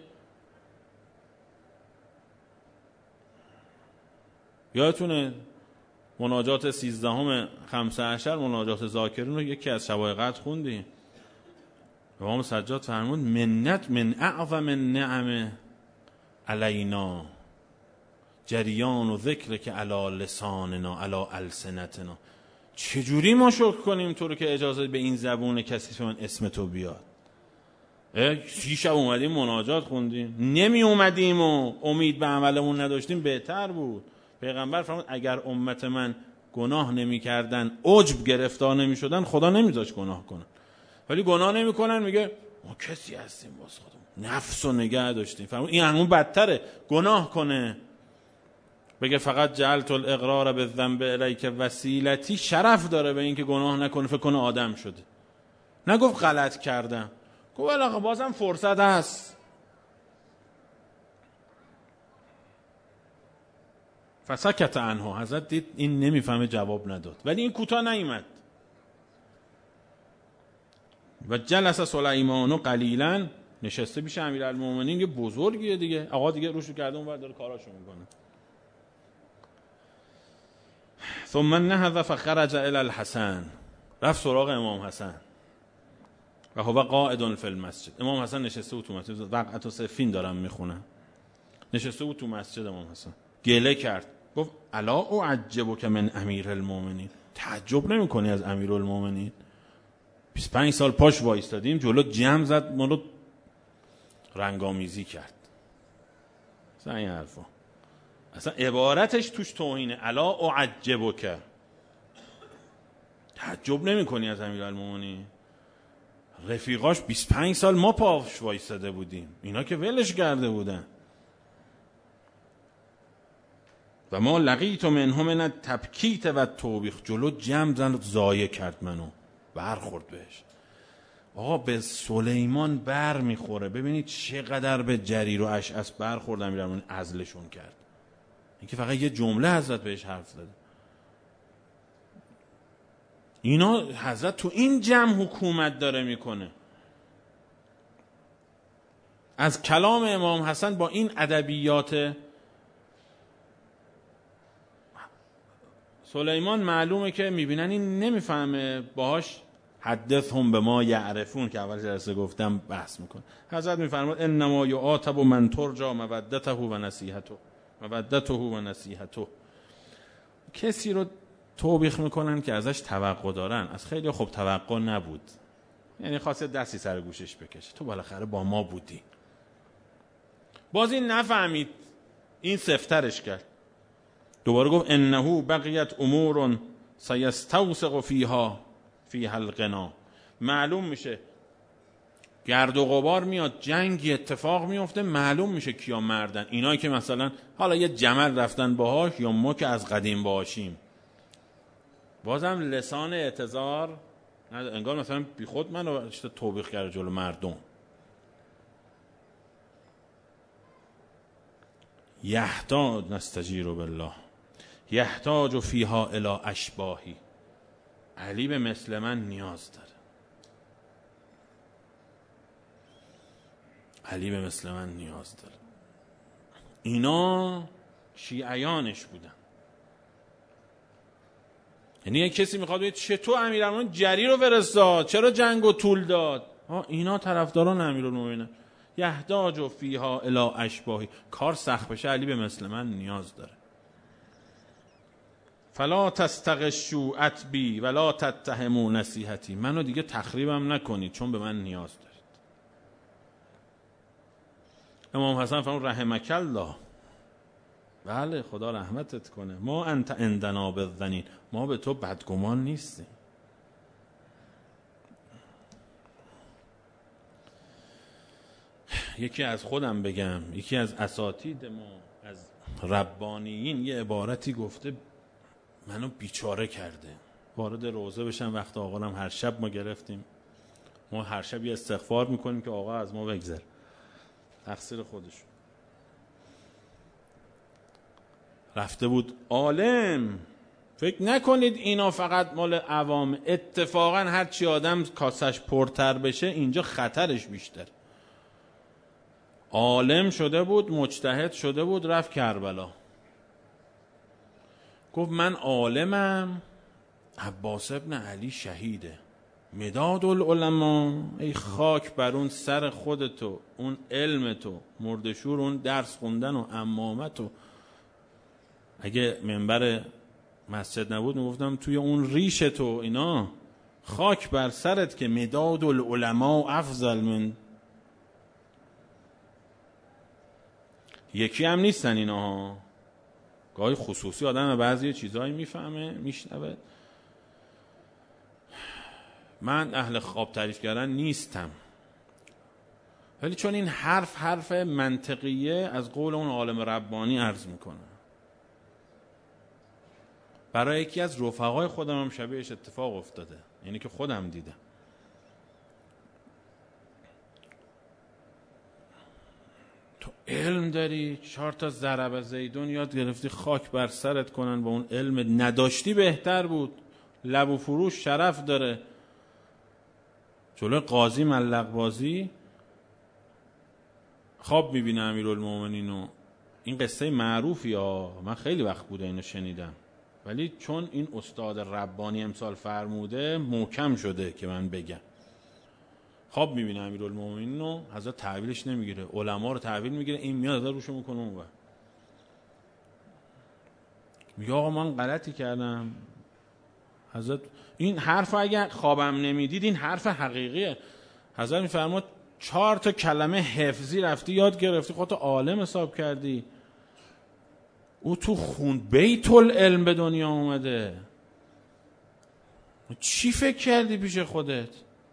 یادتونه مناجات سیزدهم خمسه عشر، مناجات ذاکرین رو یکی از شبای قدر خوندیم. امام سجاد فرمود منت من اعظم النعم علینا جریان و ذکر که علی لساننا علی السنتنا. چجوری ما شکر کنیم تو رو که اجازه به این زبون کسی من اسم تو بیاد؟ سی شب اومدیم مناجات خوندیم، نمی اومدیم و امید به عملمون نداشتیم، بهتر بود. پیغمبر فرمود اگر امت من گناه نمی کردن، عجب گرفتار نمی شدن، خدا نمی داشت گناه کنن. ولی گناه نمی کنن، میگه ما کسی هستیم باز خودمون نفس رو نگه داشتیم. فرمود این همون بدتره، گناه کنه بگه فقط جعلت الاقرار بالذنب الیک وسیلتی، شرف داره به این که گناه نکنه، فکر کنه آدم شده. نگفت غلط کردم، گفت ولی بازم فرصت هست. فسکت عنها، حضرت دید این نمیفهمه، جواب نداد، ولی این کوتاه نیامد. و جلس سلیمان قلیلا، نشسته پیش امیرالمومنین، یه بزرگیه دیگه، آقا دیگه روشو کرده اونور داره کاراشو میکنه. ثم نهض فخرج الی الحسن، رفت سراغ امام حسن و هو قاعد فی المسجد. امام حسن نشسته بود تو مسجد، وقعت صفین دارم میخونم، نشسته بود تو مسجد. امام حسن گله کرد، گفت الا اعجبک من امیر المؤمنین، تعجب نمی کنی از امیر المؤمنین؟ بیست و پنج سال پاش وایستادیم جلو، جمع زد، ما رو رنگامیزی کرد. اصلا این حرفا اصلا عبارتش توش توهینه. الا اعجبک، تعجب نمی کنی از امیر المؤمنین؟ رفیقاش بیست و پنج سال ما پاش وایستاده بودیم، اینا که ولش کرده بودن. و ما لقیت منهم من التبکیت و التوبیخ، جلو جمع زن ضایع کرد منو، برخورد بهش. آقا به سلیمان بر میخوره، ببینید چقدر به جریر و اشعث برخورد امیرالمومنین، عزلشون کرد. این که فقط یه جمله حضرت بهش حرف زده. اینا حضرت تو این جمع حکومت داره میکنه. از کلام امام حسن با این ادبیات سلیمان معلومه که میبینن این نمیفهمه، باهاش حدثهم به ما یعرفون که اول جلسه گفتم بحث میکنه. حضرت میفرماد انما یعاتب من ترجا مودته و نصیحته، مودته و نصیحته. کسی رو توبیخ میکنن که ازش توقع دارن. از خیلی خوب توقع نبود، یعنی خواسته دستی سر گوشش بکشه، تو بالاخره با ما بودی. باز این نفهمید، این سفترش کرد. دوباره گفت انه بقیت امور سیستوثق فیها فیها الغنا. معلوم میشه گرد و غبار میاد، جنگی اتفاق میفته، معلوم میشه کیا مردن. اینایی که مثلا حالا یه جمل رفتن باهاش، یا ما که از قدیم باشیم. بازم لسان اعتذار، انگار مثلا بی خود منو توبیخ کرده جلو مردم. یحتاج نستجیر بالله یحتاج فیها الی اشباهی. علی به مثل من نیاز داره، علی به مثل من نیاز داره. اینا شیعیانش بودن. یعنی یک کسی میخواد بگه چطور امیرالمومنین جری رو فرستاد، چرا جنگو طول داد؟ ها اینا طرفداران امیرالمومنین. یحتاج فیها الی اشباهی، کار سخت بشه علی به مثل من نیاز داره. فلا تستغشوا عتبی ولا تتهموا نصیحتی، منو دیگه تخریبم نکنید چون به من نیاز دارید. امام حسن فرمود رحمک الله، بله خدا رحمتت کنه، ما انت عندنا بالظنین، ما به تو بدگمان نیستیم. یکی از خودم بگم، یکی از اساتید ما از ربانیین یه عبارتی گفته منو بیچاره کرده. وارد روزه بشم، وقت آقا هم هر شب ما گرفتیم، ما هر شب یه استغفار میکنیم که آقا از ما بگذر، تقصیر خودش. رفته بود عالم. فکر نکنید اینا فقط مال عوام، اتفاقا هر چی آدم کاسش پرتر بشه اینجا خطرش بیشتر. عالم شده بود، مجتهد شده بود، رفت کربلا، گفت من عالمم، عباس ابن علی شهیده، مداد العلماء، ای خاک بر اون سر خودتو، اون علم تو، مردشور اون درس خوندن و عمامتو. اگه منبر مسجد نبود میگفتم توی اون ریش تو اینا، خاک بر سرت که مداد العلماء افضل من. یکی هم نیستن اینا ها، گاهی خصوصی آدم بعضی چیزایی میفهمه میشنوه. من اهل خواب تعریف کردن نیستم، ولی چون این حرف حرف منطقیه از قول اون عالم ربانی عرض میکنه. برای یکی از رفقای خودم هم شبیهش اتفاق افتاده، یعنی که خودم دیدم. تو علم داری، چهار تا ضرب زیدون یاد گرفتی، خاک بر سرت کنن با اون علم، نداشتی بهتر بود. لب و فروش شرف داره، جلوی قاضی ملق بازی خواب میبینه امیرالمومنین و این قصه معروفی ها، من خیلی وقت بوده اینو شنیدم، ولی چون این استاد ربانی امسال فرموده محکم شده که من بگم. خواب میبینه امیرالمومنین و حضرت تحویلش نمیگیره، علما رو تحویل میگیره، این میاد حضرت روشو میکنه اون وقت میگه آقا من غلطی کردم. حضرت این حرف اگر خوابم نمیدید این حرف حقیقیه. حضرت میفرماد چهار تا کلمه حفظی رفتی یاد گرفتی، خودت عالم حساب کردی، او تو خون بیت العلم به دنیا اومده، چی فکر کردی پیش خودت؟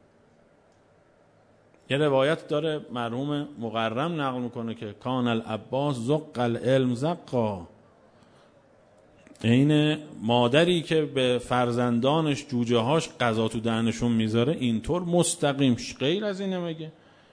یه روایت داره مرحوم مقرم نقل میکنه که کان العباس زق العلم زقا، این مادری که به فرزندانش جوجه هاش غذا تو دهنشون میذاره اینطور مستقیم، غیر از اینه مگه؟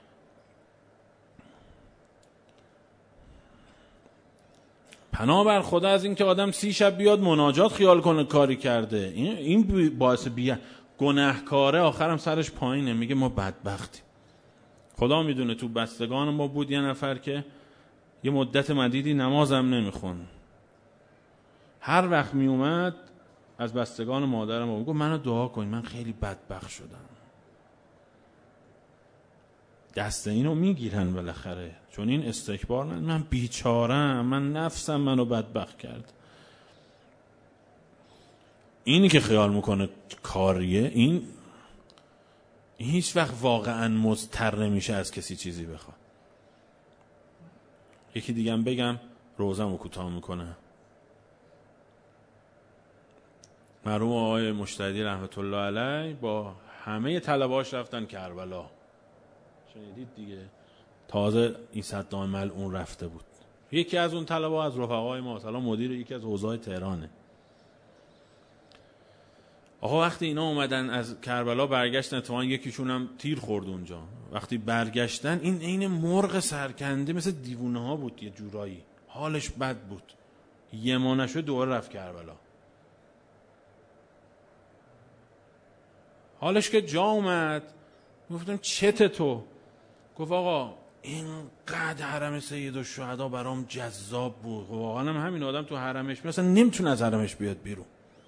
پناه بر خدا از این که آدم سی شب بیاد مناجات خیال کنه کاری کرده، این این باعث بیا گناهکاره، آخرم سرش پایینه، میگه ما بدبختیم. خدا میدونه تو بستگان ما بود یه نفر که یه مدت مدیدی نمازم نمیخون، هر وقت میومد از بستگان مادرم میگه منو دعا کن من خیلی بدبخت شدم. دست اینو میگیرن بالاخره، چون این استکبار نه، من بیچارم، من نفسم منو بدبخت کرد. اینی که خیال میکنه کاریه، این هیچ وقت واقعا مضطر نمیشه از کسی چیزی بخواد. یکی دیگه هم بگم روزم رو کوتاه میکنه. مرحوم آقای مشتری رحمت الله علیه با همه طلباش رفتن کربلا، شنیدید دیگه، تازه این صدام ملعون رفته بود. یکی از اون طلبا از رفقای ما، مثلا مدیر یکی از حوزه‌های تهرانه. آقا وقتی اینا اومدن از کربلا برگشتن، اتفاقا یکیشون هم تیر خورد اونجا، وقتی برگشتن این عین مرغ سرکنده مثل دیوونه ها بود، یه جورایی حالش بد بود، یه ما نشد دوباره رفت کربلا. حالش که جا اومد گفتم چته تو؟ گفت آقا اینقدر حرم سیدالشهدا برام جذاب بود، واقعا هم همین آدم تو حرمش مثلا نمیتونه از حرمش بیاد بیرون،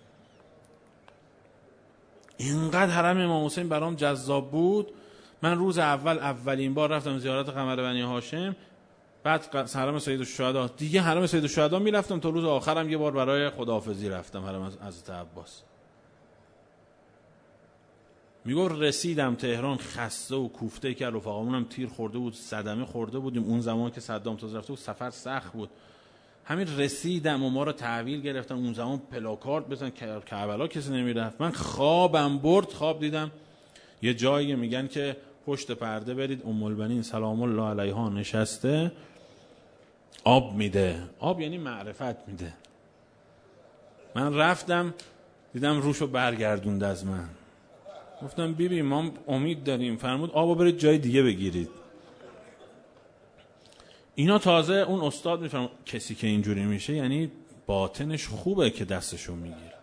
اینقدر حرم امام حسین برام جذاب بود، من روز اول اولین بار رفتم زیارت قمر بنی هاشم، بعد حرم سیدالشهدا، دیگه حرم سیدالشهدا میرفتم تا روز آخرم یه بار برای خداحافظی رفتم حرم حضرت عباس. میگو رسیدم تهران خسته و کوفته که رفقامونم تیر خورده بود، صدمه خورده بودیم اون زمان که صدام تازه رفته بود، سفر سخت بود، همین رسیدم و ما رو تحویل گرفتن. اون زمان پلاکارد بزن کربلا کسی نمیرفت. من خوابم برد، خواب دیدم یه جایی میگن که پشت پرده برید ام البنین سلام الله علیها نشسته آب میده. آب یعنی معرفت میده. من رفتم دیدم روشو برگردوند از من. گفتم بیبی ما امید داریم. فرمود آبو برید جای دیگه بگیرید. اینا تازه اون استاد میفرمود کسی که اینجوری میشه یعنی باطنش خوبه که دستشو میگیره.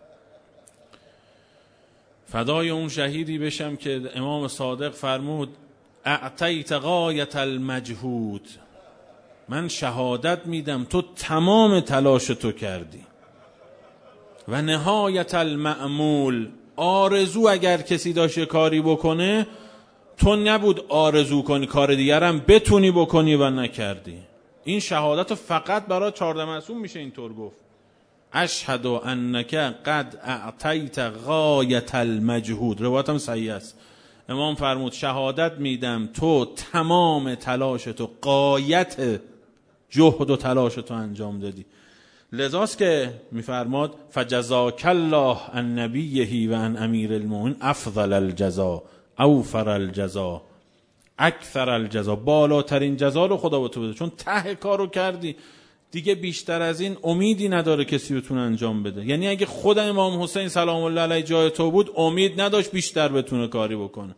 فدای اون شهیدی بشم که امام صادق فرمود اعطیت غایت المجهود، من شهادت میدم تو تمام تلاش تو کردی. و نهایت المأمول، آرزو اگر کسی داشته کاری بکنه تو نبود آرزو کنی کار دیگرم بتونی بکنی و نکردی. این شهادت فقط برای چهارده معصوم میشه اینطور گفت. اشهد انک قد اعطیت غایت المجهود. روایت هم صحیح است. امام فرمود شهادت میدم تو تمام تلاش تو، غایت جهد و تلاش تو انجام دادی. لذاست که میفرماد فجزاک الله عن نبیه و عن امیر المؤمنین افضل الجزا، اوفر الجزا، اکثر الجزا. بالاترین جزا رو خدا به تو بده، چون ته کارو کردی دیگه. بیشتر از این امیدی نداره کسی بتونه انجام بده. یعنی اگه خود امام حسین سلام الله علیه جای تو بود امید نداشت بیشتر بتونه کاری بکنه.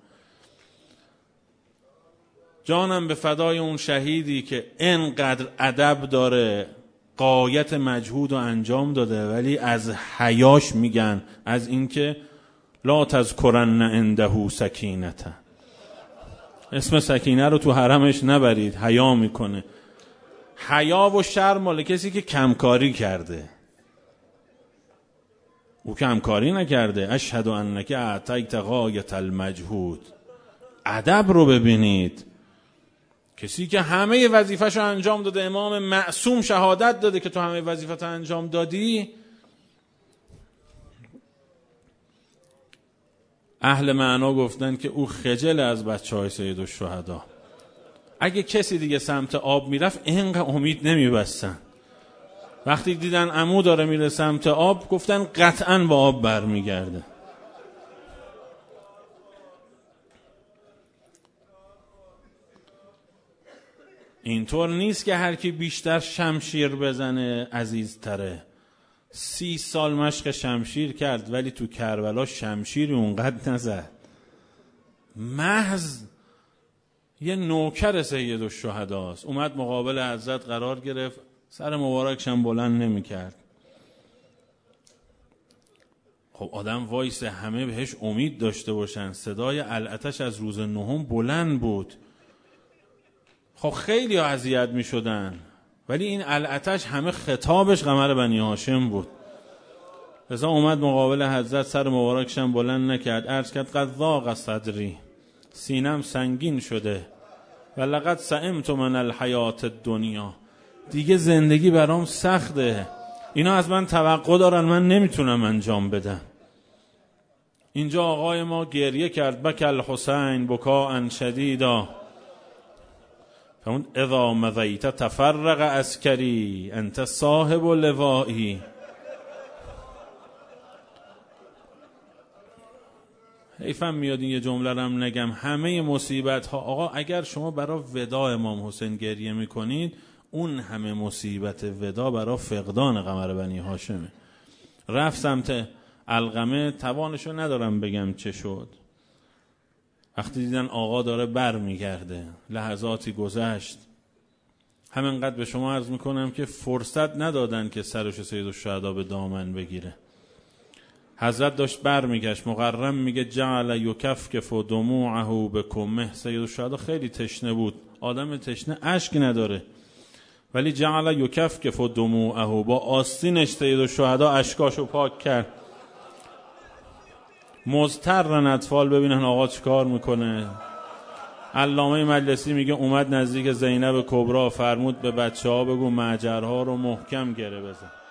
جانم به فدای اون شهیدی که اینقدر ادب داره، غایت مجهود رو انجام داده، ولی از حیاش میگن، از اینکه لا تذکرن عنده سکینته، اسم سکینه رو تو حرمش نبرید، حیا میکنه. حیا و شرم مال کسی که کمکاری کرده، او کمکاری نکرده. اشهد انک اعطیت غایت المجهود. ادب رو ببینید. کسی که همه وظیفه‌شو انجام داده، امام معصوم شهادت داده که تو همه وظیفه‌تو انجام دادی. اهل معنا گفتن که او خجل از بچه‌های سیدالشهدا. اگه کسی دیگه سمت آب میرفت اینقدر امید نمیبستن. وقتی دیدن عمو داره میره سمت آب گفتن قطعاً با آب برمیگرده. اینطور نیست که هر کی بیشتر شمشیر بزنه عزیزتره. سی سال مشق شمشیر کرد ولی تو کربلا شمشیری اونقدر نزد. محض یه نوکر سیدالشهداست، اومد مقابل حضرت قرار گرفت، سر مبارکشم بلند نمی کرد. خب آدم وایسه همه بهش امید داشته باشن. صدای العتش از روز نهم بلند بود. خب خیلی اذیت می شدن ولی این العتش همه خطابش قمر بنی هاشم بود. لذا اومد مقابل حضرت، سر مبارکشم بلند نکرد، عرض کرد قد ضاق صدری، سینم سنگین شده، و لقد سئمت من الحیات الدنیا، دیگه زندگی برام سخته، اینا از من توقع دارن من نمیتونم انجام بدم. اینجا آقای ما گریه کرد، بک الحسین بکاء شدیدا، فهمون اذا مضیت تفرق عسکری انت صاحب لوایی. حیفم میاد این یه جمله رم نگم. همه مصیبت ها، آقا اگر شما برای ودا امام حسین گریه میکنید، اون همه مصیبت ودا برای فقدان قمر بنی هاشمه. رفت سمت علقمه، توانشو ندارم بگم چه شد. وقتی دیدن آقا داره بر میگرده، لحظاتی گذشت. همینقدر به شما عرض میکنم که فرصت ندادن که سرشو سیدالشهدا به دامن بگیره. حضرت داشت بر میگشت، مقرم میگه جعل یکفکف دموعه بکمه. سیدالشهدا خیلی تشنه بود، آدم تشنه اشک نداره، ولی جعل یکفکف دموعه، با آستینش سیدالشهدا اشکاشو پاک کرد. مضطرن اطفال ببینن آقا چی کار میکنه. علامه مجلسی میگه اومد نزدیک زینب کبرا، فرمود به بچه ها بگو معجرها رو محکم گره بزن.